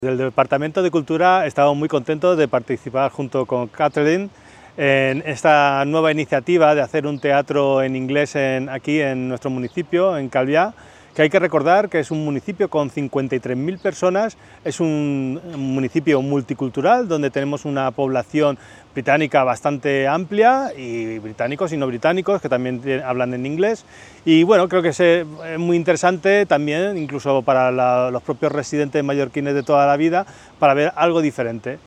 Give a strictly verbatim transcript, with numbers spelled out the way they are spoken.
Del Departamento de Cultura estamos muy contentos de participar junto con Kathleen en esta nueva iniciativa de hacer un teatro en inglés en, aquí en nuestro municipio, en Calviá, que hay que recordar que es un municipio con cincuenta y tres mil personas, es un municipio multicultural donde tenemos una población británica bastante amplia y británicos y no británicos que también hablan en inglés, y bueno, creo que es muy interesante también, incluso para la, los propios residentes mallorquines de toda la vida, para ver algo diferente.